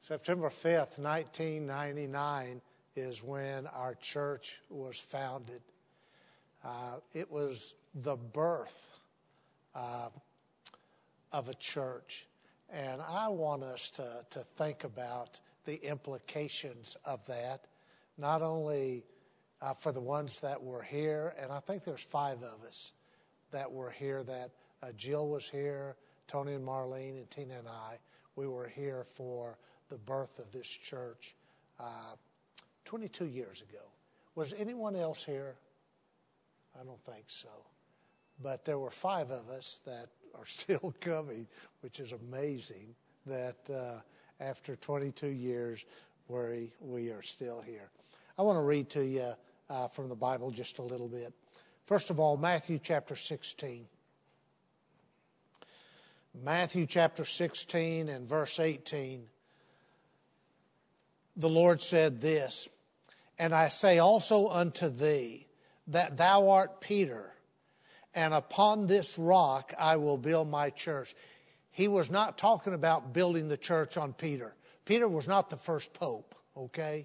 September 5th, 1999 is when our church was founded. It was the birth of a church. And I want us to think about the implications of that, not only for the ones that were here, and I think there's 5 of us that were here, that Jill was here, Tony and Marlene and Tina and I. We were here for the birth of this church 22 years ago. Was anyone else here? I don't think so. But there were 5 of us that are still coming, which is amazing that after 22 years we are still here. I want to read to you from the Bible just a little bit. First of all, Matthew chapter 16. Matthew chapter 16 and verse 18. The Lord said this, "And I say also unto thee, that thou art Peter, and upon this rock I will build my church." He was not talking about building the church on Peter. Peter was not the first pope, okay?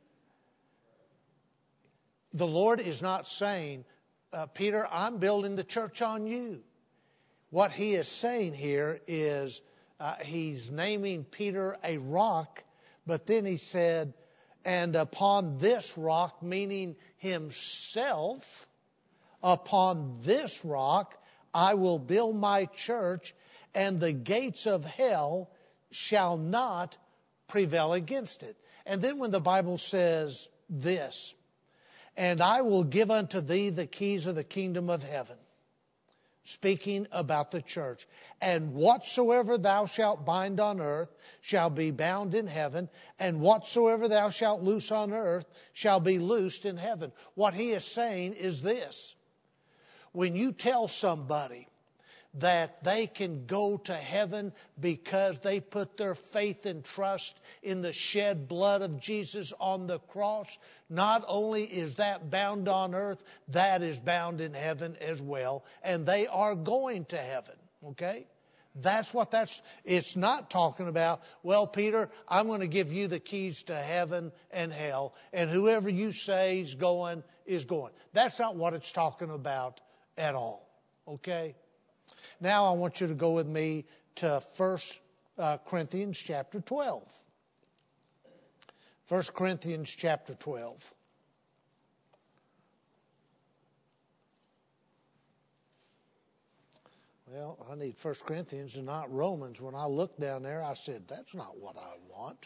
The Lord is not saying, Peter, I'm building the church on you. What he is saying here is he's naming Peter a rock, but then he said, and upon this rock, meaning himself, upon this rock I will build my church, and the gates of hell shall not prevail against it. And then when the Bible says this, and I will give unto thee the keys of the kingdom of heaven, speaking about the church, and whatsoever thou shalt bind on earth shall be bound in heaven, and whatsoever thou shalt loose on earth shall be loosed in heaven. What he is saying is this: when you tell somebody that they can go to heaven because they put their faith and trust in the shed blood of Jesus on the cross, not only is that bound on earth, that is bound in heaven as well, and they are going to heaven, okay? It's not talking about, well, Peter, I'm going to give you the keys to heaven and hell, and whoever you say is going is going. That's not what it's talking about at all, okay? Now I want you to go with me to 1 Corinthians chapter 12. 1 Corinthians chapter 12. Well, I need 1 Corinthians and not Romans. When I looked down there, I said, that's not what I want.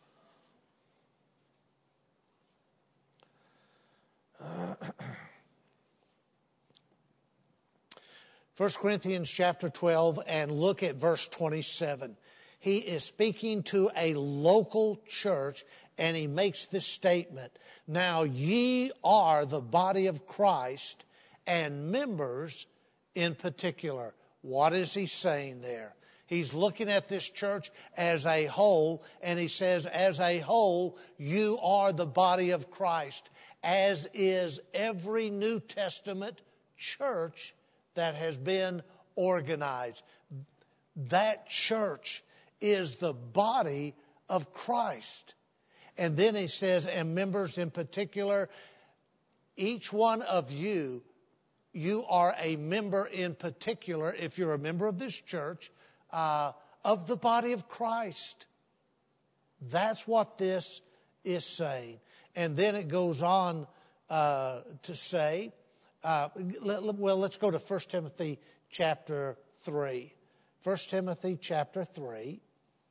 First Corinthians chapter 12, and look at verse 27. He is speaking to a local church, and he makes this statement: "Now ye are the body of Christ, and members in particular." What is he saying there? He's looking at this church as a whole, and he says, as a whole, you are the body of Christ, as is every New Testament church that has been organized. That church is the body of Christ. And then he says, and members in particular, each one of you, you are a member in particular, if you're a member of this church, of the body of Christ. That's what this is saying. And then it goes on to say, let's go to 1 Timothy chapter 3. 1 Timothy chapter 3.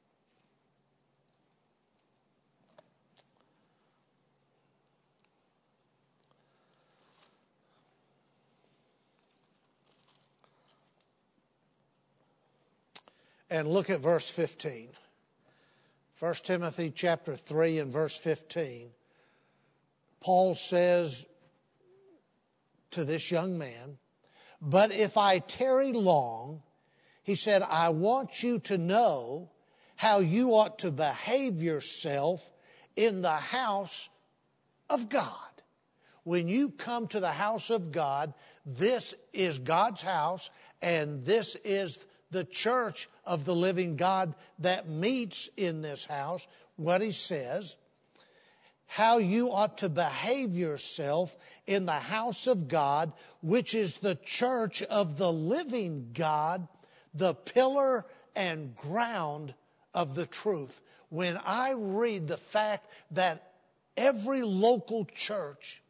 And look at verse 15. 1 Timothy chapter 3 and verse 15. Paul says to this young man, "But if I tarry long," he said, "I want you to know how you ought to behave yourself in the house of God." When you come to the house of God, this is God's house, and this is the church of the living God that meets in this house, what he says, how you ought to behave yourself in the house of God, which is the church of the living God, the pillar and ground of the truth. When I read the fact that every local church,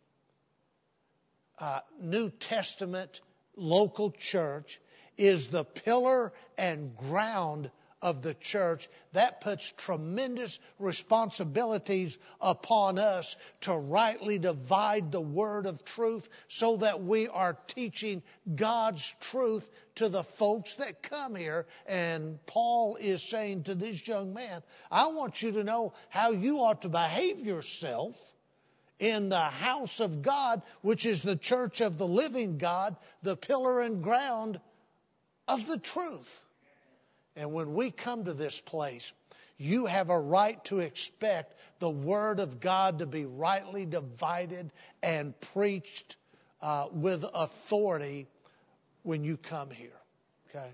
New Testament local church, is the pillar and ground of the church, that puts tremendous responsibilities upon us to rightly divide the word of truth so that we are teaching God's truth to the folks that come here. And Paul is saying to this young man, I want you to know how you ought to behave yourself in the house of God, which is the church of the living God, the pillar and ground of the truth. And when we come to this place, you have a right to expect the Word of God to be rightly divided and preached with authority when you come here. Okay?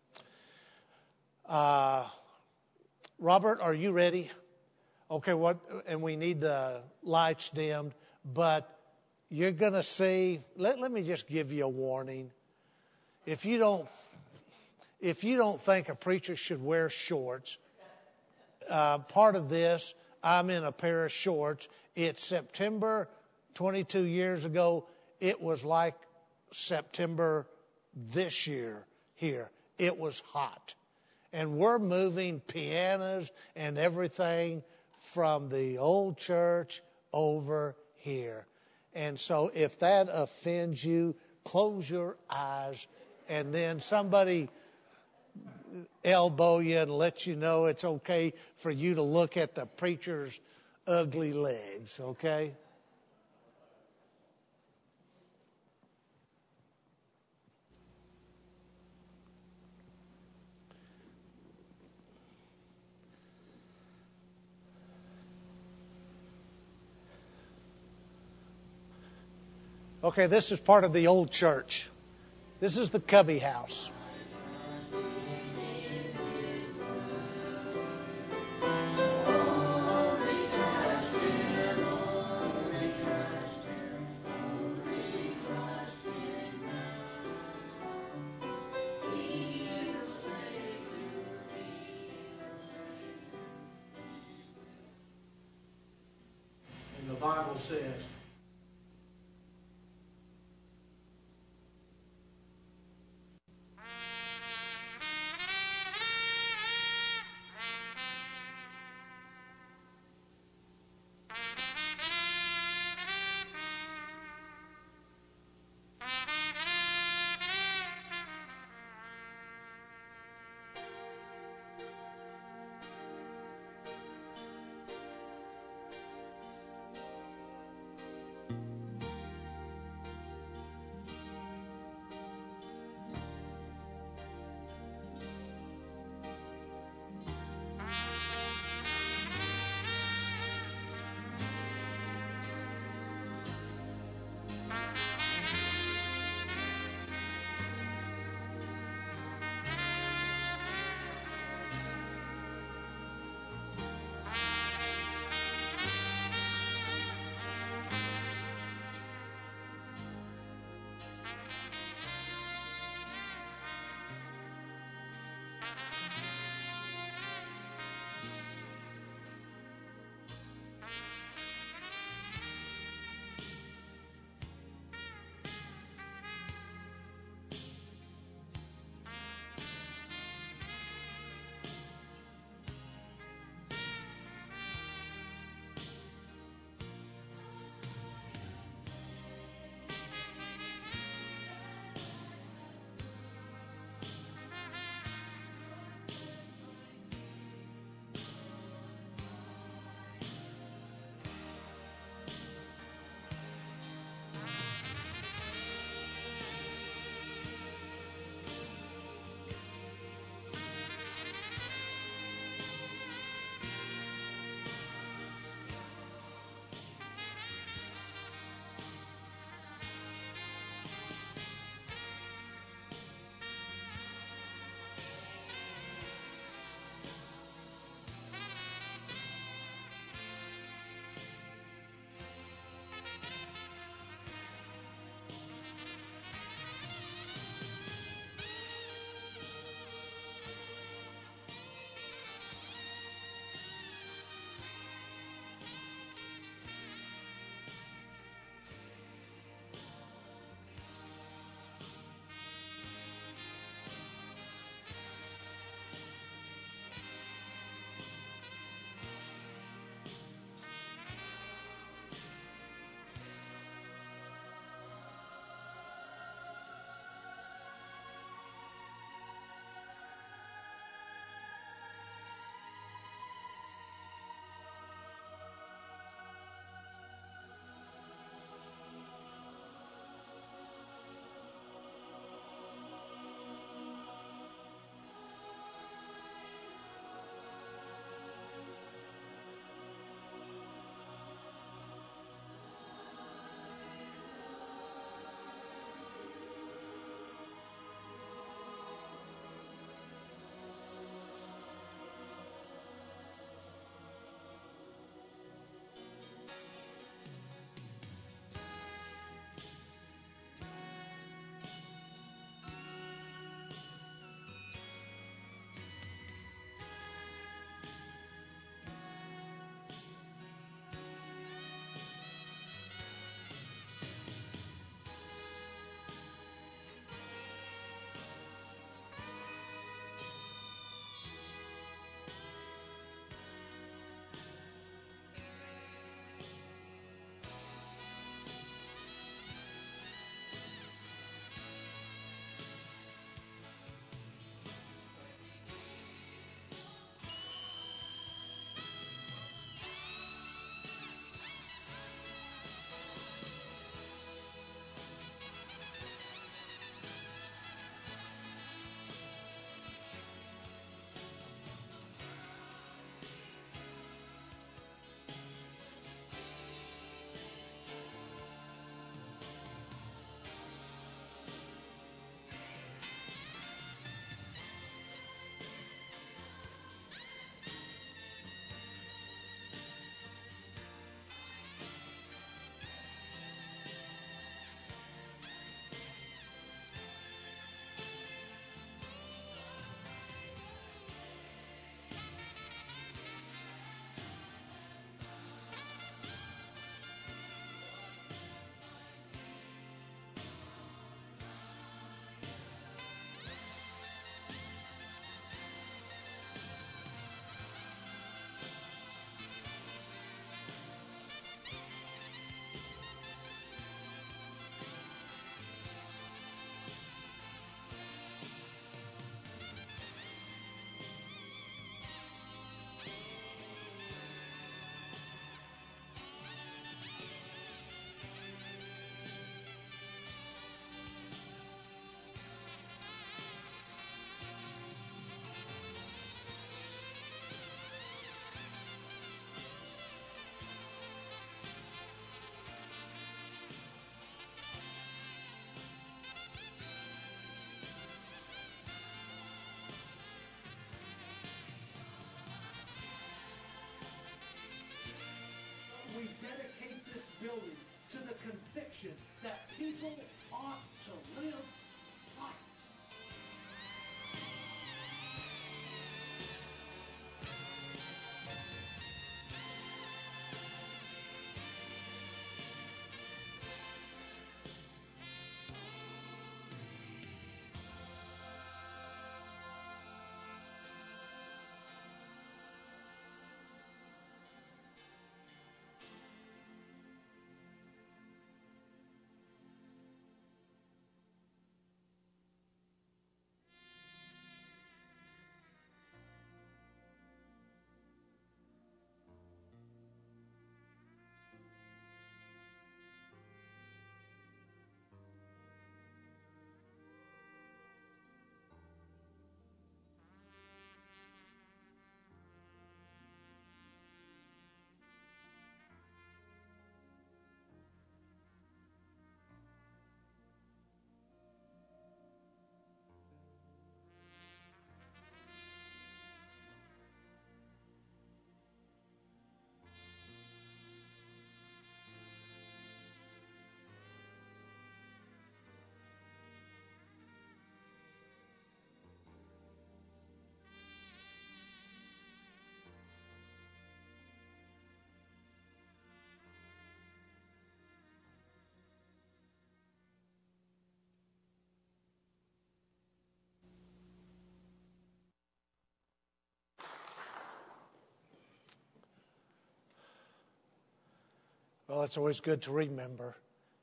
Robert, are you ready? Okay, and we need the lights dimmed, but you're going to see, let me just give you a warning. If you don't think a preacher should wear shorts, part of this, I'm in a pair of shorts. It's September 22 years ago. It was like September this year here. It was hot. And we're moving pianos and everything from the old church over here. And so if that offends you, close your eyes, and then somebody elbow you and let you know it's okay for you to look at the preacher's ugly legs, okay? Okay, this is part of the old church. This is the Cubby house. And the Bible says, building to the conviction that people ought to live right. Well, it's always good to remember.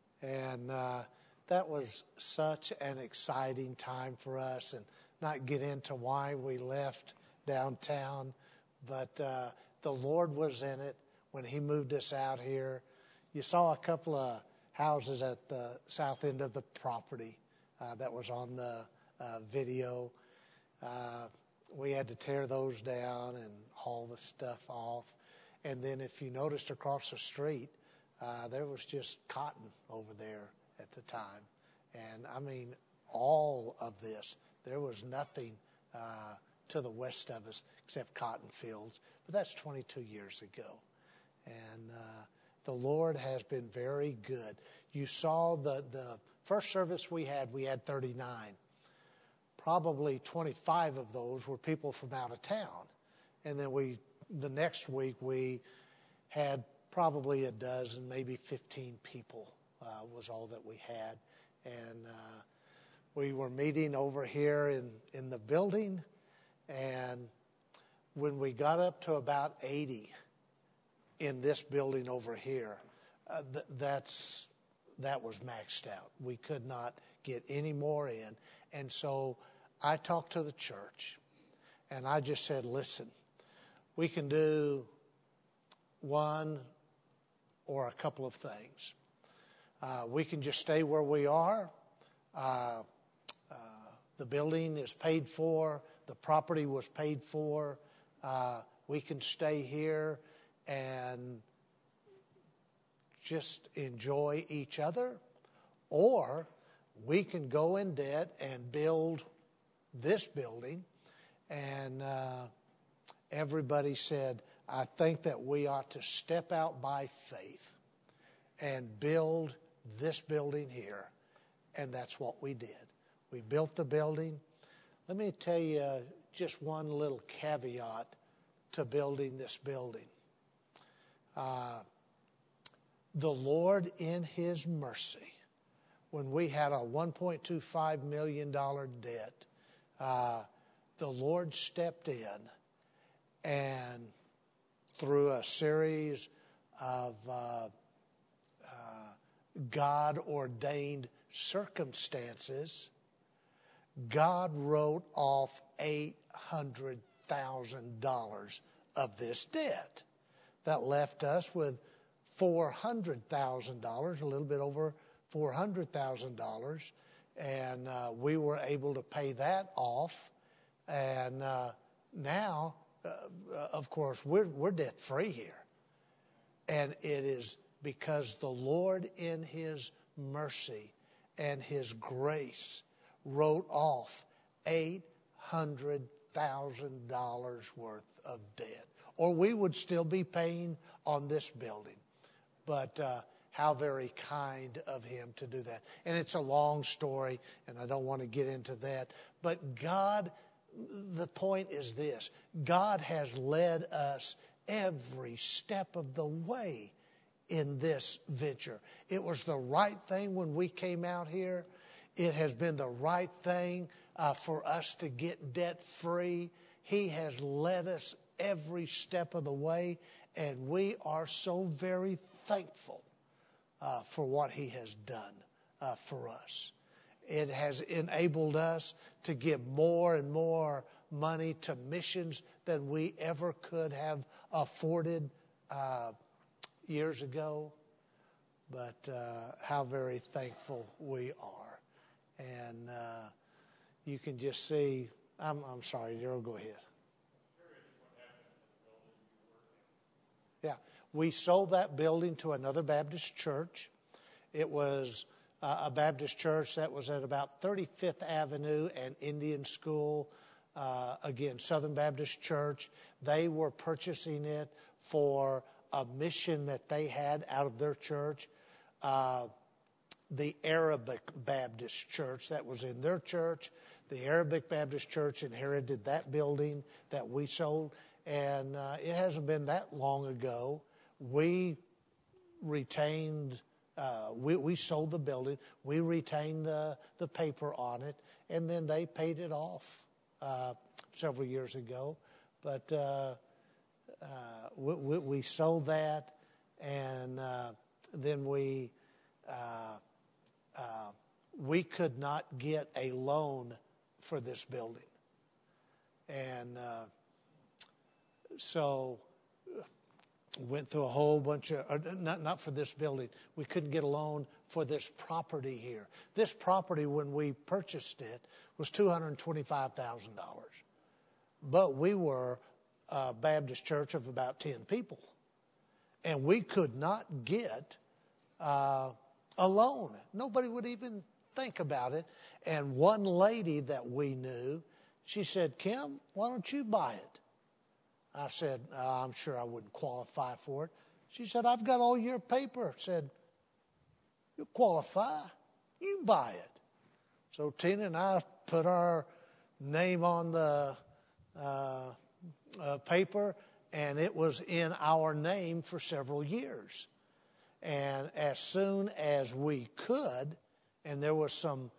And that was such an exciting time for us, and not get into why we left downtown. But the Lord was in it when he moved us out here. You saw a couple of houses at the south end of the property that was on the video. We had to tear those down and haul the stuff off. And then if you noticed across the street, there was just cotton over there at the time. And I mean, all of this, there was nothing to the west of us except cotton fields. But that's 22 years ago. And the Lord has been very good. You saw the first service we had 39. Probably 25 of those were people from out of town. And then the next week we had probably a dozen, maybe 15 people was all that we had. And we were meeting over here in the building. And when we got up to about 80 in this building over here, that was maxed out. We could not get any more in. And so I talked to the church, and I just said, listen, we can do one or a couple of things. We can just stay where we are. The building is paid for. The property was paid for. We can stay here and just enjoy each other. Or we can go in debt and build this building. And everybody said, I think that we ought to step out by faith and build this building here. And that's what we did. We built the building. Let me tell you just one little caveat to building this building. The Lord, in his mercy, when we had a $1.25 million debt, the Lord stepped in, and through a series of God-ordained circumstances, God wrote off $800,000 of this debt. That left us with $400,000, a little bit over $400,000, and we were able to pay that off. And now, of course, we're debt free here, and it is because the Lord, in his mercy and his grace, wrote off $800,000 worth of debt, or we would still be paying on this building. But how very kind of him to do that. And it's a long story, and I don't want to get into that. But God, the point is this: God has led us every step of the way in this venture. It was the right thing when we came out here. It has been the right thing for us to get debt free. He has led us every step of the way, and we are so very thankful for what he has done for us. It has enabled us to give more and more money to missions than we ever could have afforded years ago. But how very thankful we are. And you can just see, I'm sorry, Daryl, go ahead. Yeah, we sold that building to another Baptist church. It was a Baptist church that was at about 35th Avenue and Indian School. Again, Southern Baptist Church. They were purchasing it for a mission that they had out of their church. The Arabic Baptist Church that was in their church. The Arabic Baptist Church inherited that building that we sold. And it hasn't been that long ago. We retained, we sold the building. We retained the paper on it. And then they paid it off several years ago. But we sold that. And then we could not get a loan for this building. And so went through a whole bunch of, not for this building. We couldn't get a loan for this property here. This property, when we purchased it, was $225,000. But we were a Baptist church of about 10 people. And we could not get a loan. Nobody would even think about it. And one lady that we knew, she said, "Kim, why don't you buy it?" I said, "I'm sure I wouldn't qualify for it." She said, "I've got all your paper." I said, "You qualify? You buy it." So Tina and I put our name on the paper, and it was in our name for several years. And as soon as we could, and there were some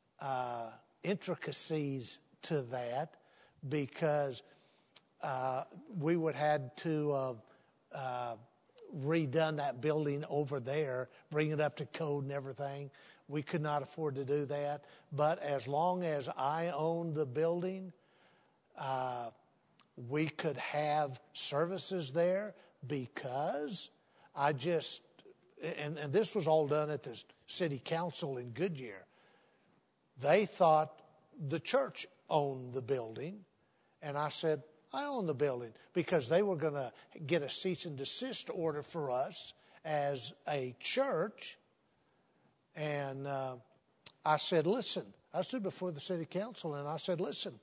intricacies to that, because we would had to redone that building over there, bring it up to code and everything. We could not afford to do that. But as long as I owned the building, we could have services there, because I just, and this was all done at the city council in Goodyear. They thought the church owned the building, and I said, "I own the building," because they were going to get a cease and desist order for us as a church. And I said, "Listen," I stood before the city council and I said, "Listen,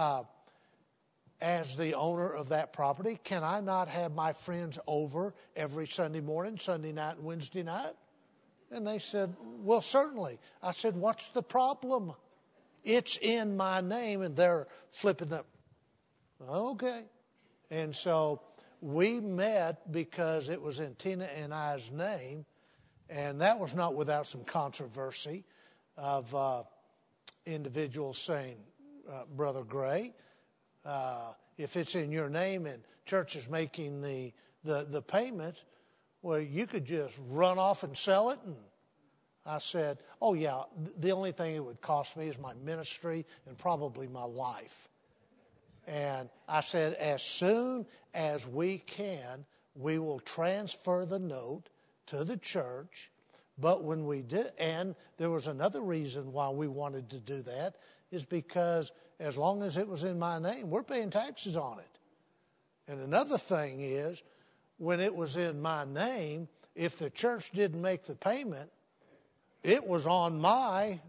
as the owner of that property, can I not have my friends over every Sunday morning, Sunday night, and Wednesday night?" And they said, "Well, certainly." I said, "What's the problem? It's in my name." And they're flipping up. Okay. And so we met because it was in Tina and I's name, and that was not without some controversy of individuals saying, "Brother Gray, if it's in your name and church is making the payment, well, you could just run off and sell it." And I said, "Oh, yeah, the only thing it would cost me is my ministry and probably my life." And I said, "As soon as we can, we will transfer the note to the church." But when we did, and there was another reason why we wanted to do that, is because as long as it was in my name, we're paying taxes on it. And another thing is, when it was in my name, if the church didn't make the payment, it was on my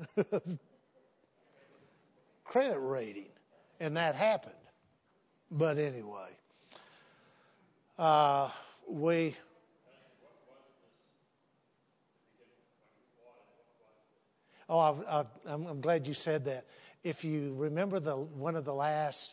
credit rating. And that happened. But anyway, I'm glad you said that. If you remember one of the last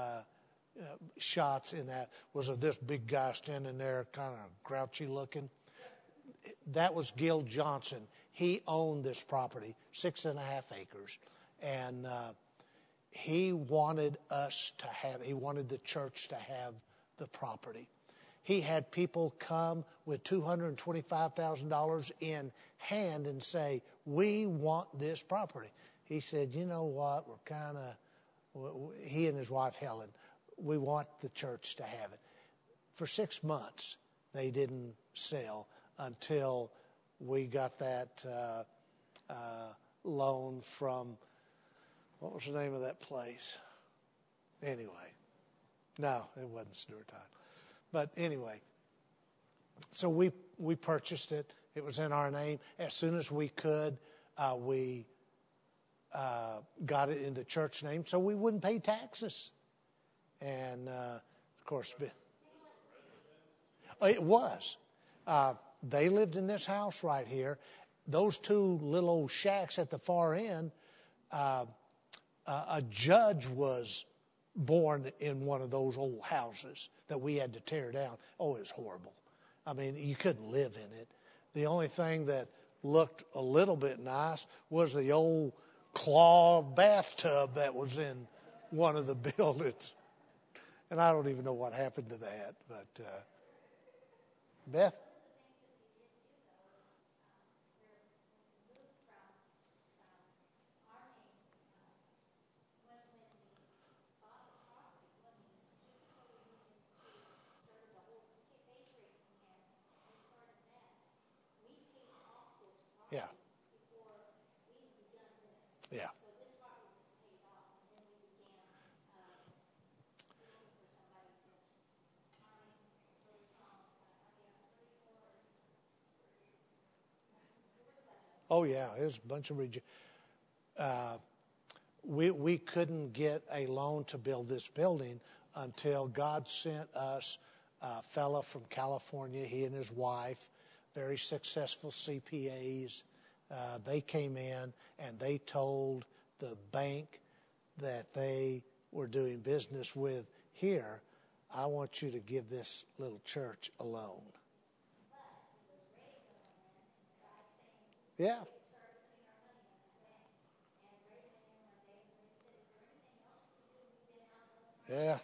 shots in that was of this big guy standing there, kind of grouchy looking. That was Gil Johnson. He owned this property, 6.5 acres, and he wanted the church to have the property. He had people come with $225,000 in hand and say, "We want this property." He said, "You know what? He and his wife Helen, we want the church to have it." For 6 months, they didn't sell until we got that loan from, what was the name of that place? Anyway, no, it wasn't Stewart Tide. But anyway, so we purchased it. It was in our name. As soon as we could, we got it in the church name so we wouldn't pay taxes. And, of course, it was. They lived in this house right here. Those two little old shacks at the far end, a judge was born in one of those old houses that we had to tear down. Oh, it was horrible. I mean, you couldn't live in it. The only thing that looked a little bit nice was the old claw bathtub that was in one of the buildings. And I don't even know what happened to that. But, Beth? Yeah. Yeah. Oh, yeah. It was a bunch of we couldn't get a loan to build this building until God sent us a fella from California, he and his wife, very successful CPAs. They came in and they told the bank that they were doing business with here, "I want you to give this little church a loan." Yeah. Yeah.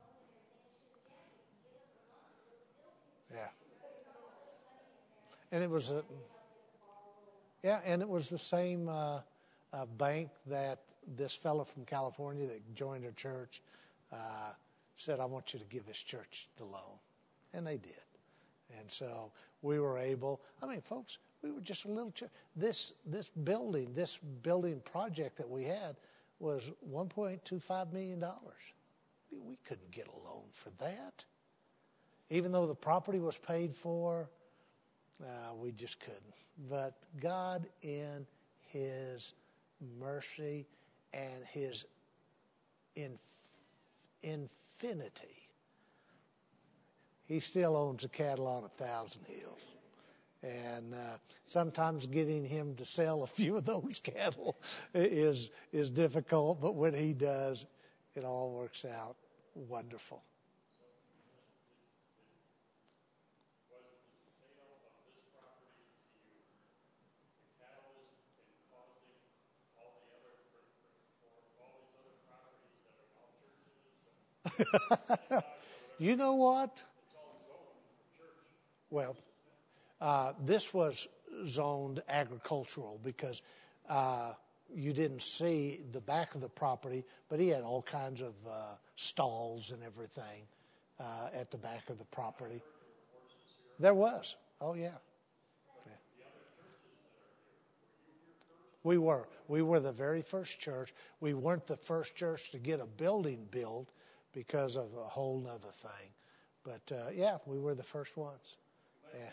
Yeah. And it was and it was the same bank that this fellow from California that joined our church said, "I want you to give this church the loan," and they did. And so we were able. I mean, folks, we were just a little church. This building project that we had was $1.25 million. We couldn't get a loan for that, even though the property was paid for. We just couldn't. But God, in His mercy and His infinity, He still owns the cattle on 1,000 hills. And sometimes getting Him to sell a few of those cattle is difficult, but when He does, it all works out wonderful. You know what? Well, this was zoned agricultural because you didn't see the back of the property, but he had all kinds of stalls and everything at the back of the property. There was. Oh, yeah. We were. We were the very first church. We weren't the first church to get a building built because of a whole nother thing. But, yeah, we were the first ones. Yeah.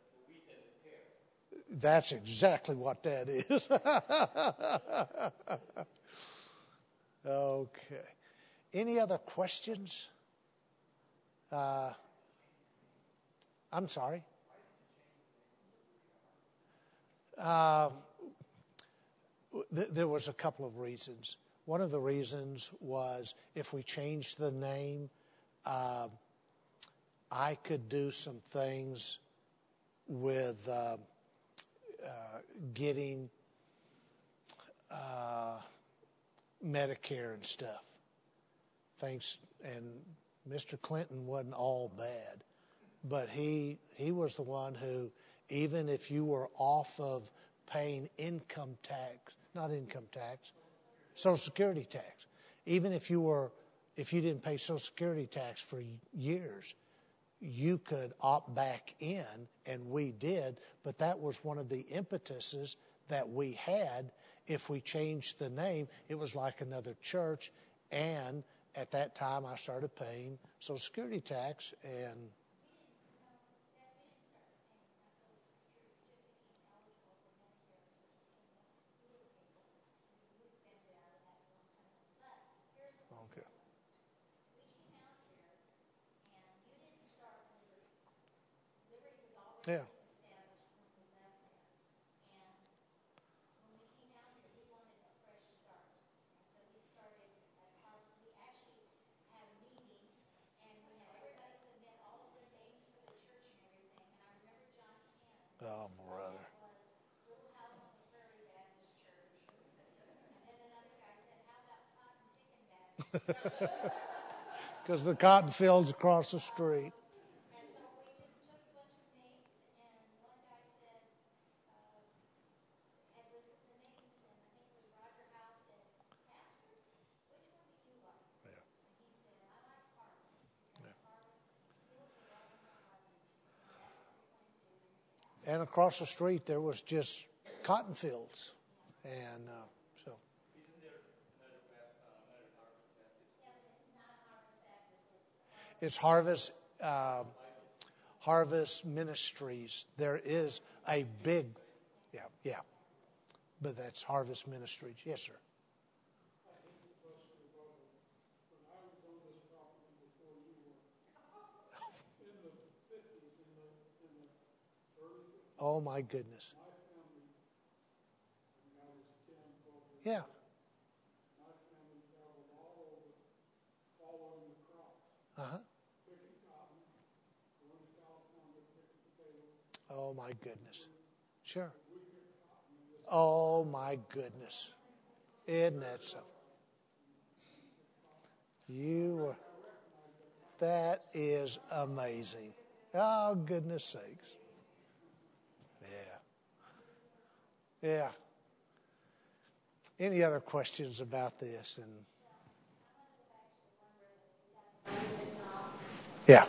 That's exactly what that is. Okay. Any other questions? I'm sorry. There was a couple of reasons. One of the reasons was if we changed the name, I could do some things with getting Medicare and stuff. Thanks, and Mr. Clinton wasn't all bad, but he was the one who, even if you were off of paying Social Security tax, even if you didn't pay Social Security tax for years, you could opt back in, and we did, but that was one of the impetuses that we had. If we changed the name, it was like another church, and at that time I started paying Social Security tax, and okay. Yeah. Oh, brother. Because the cotton fields across the street. And across the street there was just cotton fields, and so it's Harvest Ministries. There is a big, yeah, but that's Harvest Ministries. Yes, sir. Oh my goodness. Yeah. Uh-huh. Oh my goodness. Sure. Oh my goodness. Isn't that so? That is amazing. Oh, goodness sakes. Yeah. Yeah. Any other questions about this? And yeah.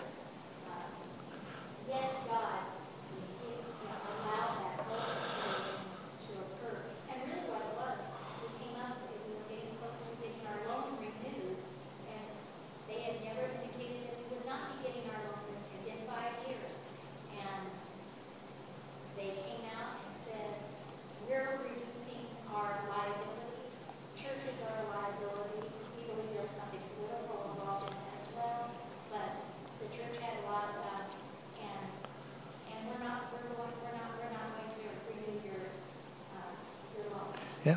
Yeah.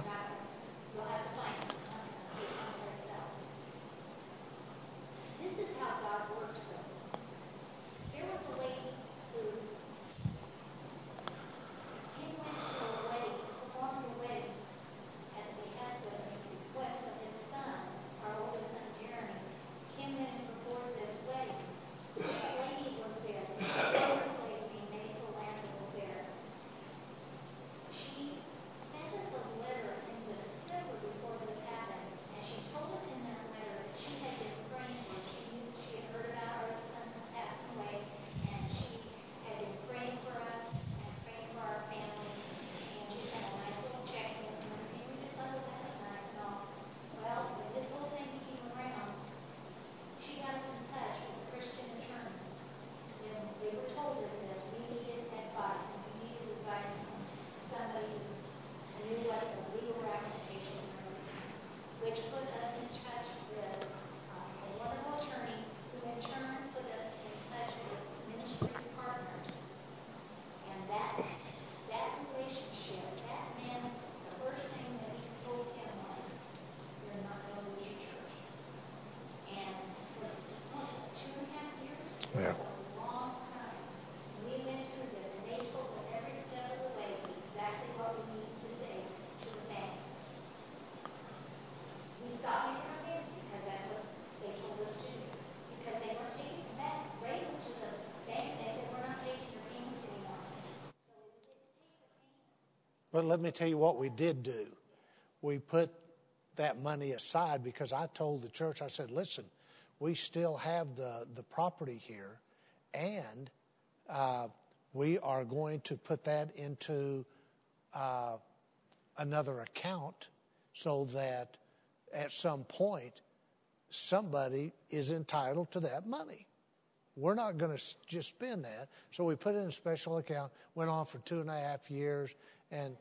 But let me tell you what we did do. We put that money aside because I told the church, I said, listen, we still have the property here, and we are going to put that into another account so that at some point somebody is entitled to that money. We're not going to just spend that. So we put it in a special account, went on for 2.5 years, and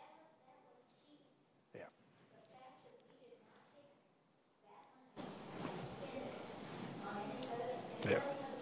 yeah. Yeah.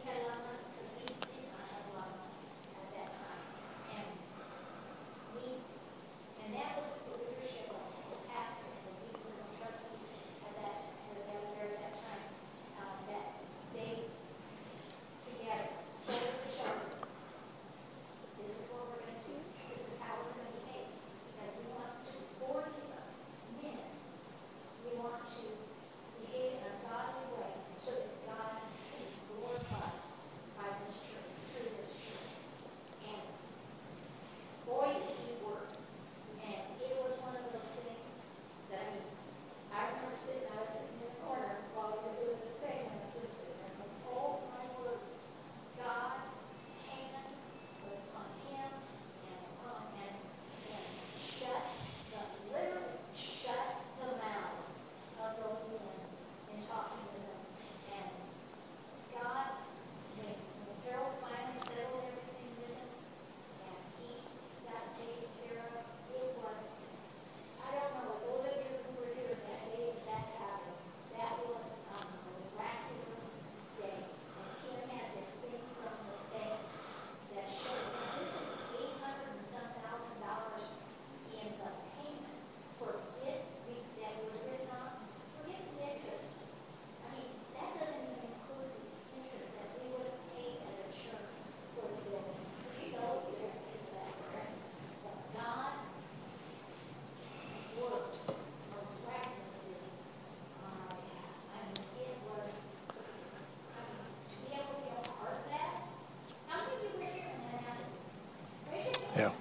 Yeah.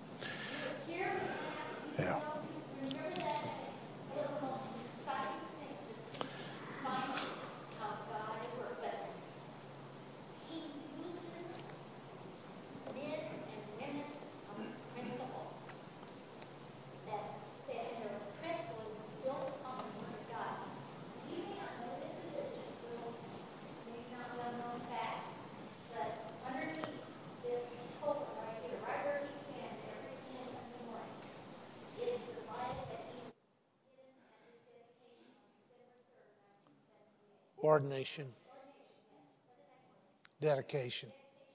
Yeah. Ordination. Dedication.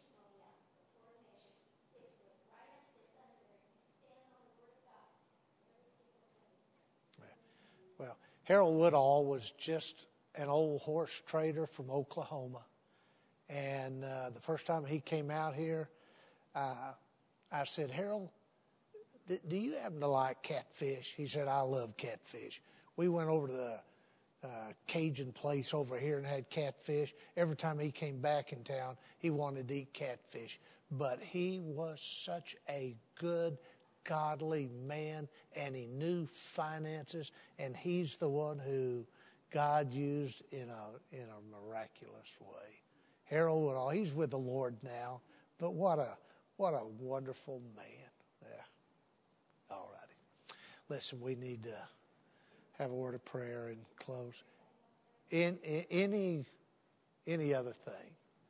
Well, Harold Woodall was just an old horse trader from Oklahoma. And the first time he came out here, I said, Harold, do you happen to like catfish? He said, I love catfish. We went over to the Cajun place over here and had catfish. Every time he came back in town, he wanted to eat catfish. But he was such a good, godly man, and he knew finances, and he's the one who God used in a miraculous way. Harold Woodall, he's with the Lord now, but what a wonderful man. Yeah. All righty. Listen, we need to have a word of prayer and close. In any other thing?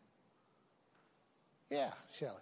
Yeah, Shelley.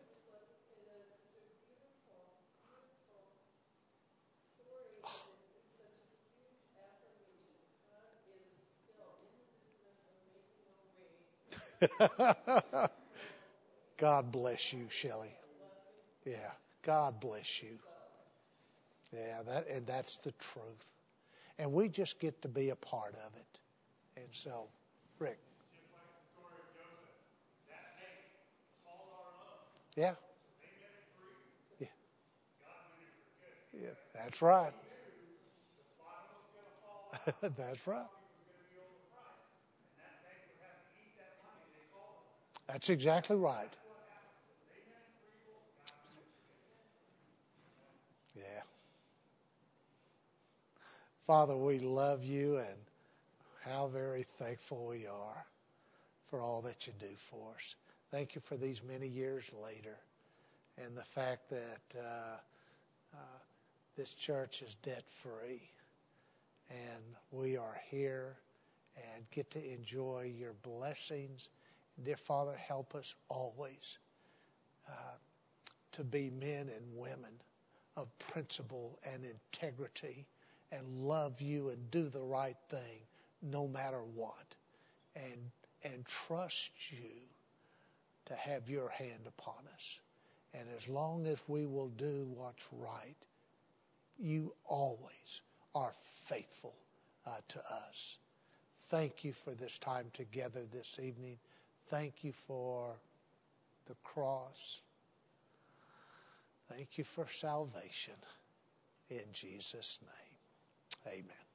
God bless you, Shelley. Yeah, God bless you. Yeah, that's the truth. And we just get to be a part of it. And so, Rick. Just like the story of Joseph, that faith called our love. Yeah. So they met at Greek. Yeah. God went in for good. Yeah, that's right. He knew the bottom was going to fall out. That's right. He was going to be overpriced. And that bank would have to eat that money they called on. That's exactly right. That's what happened. So they met in Freeville. God went in for good. Yeah. Father, we love you, and how very thankful we are for all that you do for us. Thank you for these many years later, and the fact that this church is debt-free, and we are here and get to enjoy your blessings. Dear Father, help us always to be men and women of principle and integrity and love you and do the right thing no matter what, and trust you to have your hand upon us. And as long as we will do what's right, you always are faithful to us. Thank you for this time together this evening. Thank you for the cross. Thank you for salvation. In Jesus' name, amen.